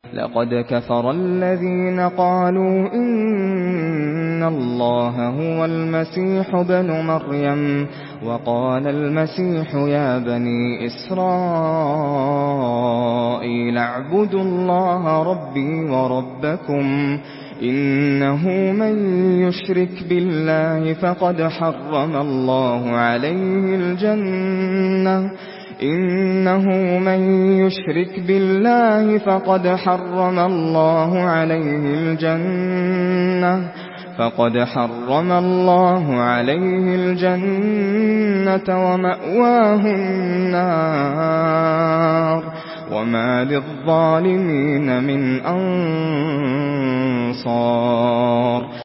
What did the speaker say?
لقد كفر الذين قالوا إن الله هو المسيح ابن مريم وقال المسيح يا بني إسرائيل اعبدوا الله ربي وربكم إنه من يشرك بالله فقد حرم الله عليه الجنة ومأواه النار وما للظالمين من أنصار.